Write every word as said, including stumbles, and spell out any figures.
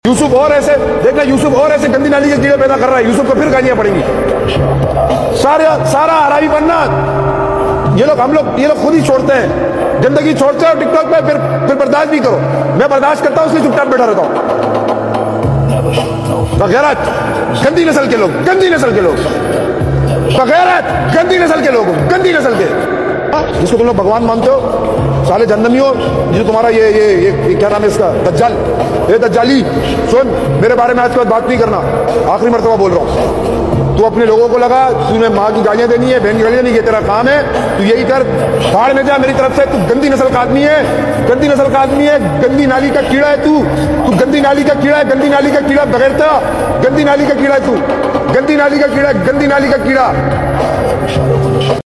यूसुफ और ऐसे देखना, यूसुफ और ऐसे गंदी नाली के कीड़े पैदा कर रहा है, यूसुफ को फिर गालियां पड़ेंगी। सारे सारा हरावी बनना ये लोग हम लोग ये लोग खुद ही छोड़ते हैं, जिंदगी छोड़ते हैं और टिकटॉक पे फिर फिर बर्दाश्त भी करो। मैं बर्दाश्त करता हूं इसलिए चुपचाप बैठा रहता हूं। बगैरत गंदी नस्ल के लोग, गंदी नस्ल के लोग, बगैरत गंदी नस्ल के लोग, गंदी नस्ल के, जिसको तुम लोग भगवान मानते हो, साले जहन्नमियों, जो तुम्हारा ये ये ये, ये क्या नाम है इसका, दज्जाल, ये दज्जाली, सुन मेरे बारे में आज के बाद बात नहीं करना, आखिरी मर्तबा बोल रहा हूं। तू अपने लोगों को लगा, तूने माँ की गालियां देनी है, बहन की गालियां नहीं, ये तेरा काम है, तू यही कर, बाहर में जा मेरी तरफ से। तू गंदी नस्ल का आदमी है, गंदी नस्ल का आदमी है, गंदी नाली का कीड़ा है तू, तू गंदी नाली का कीड़ा है, गंदी नाली का कीड़ा, बगैरता गंदी नाली का कीड़ा है तू, गंदी नाली का कीड़ा, गंदी नाली का कीड़ा।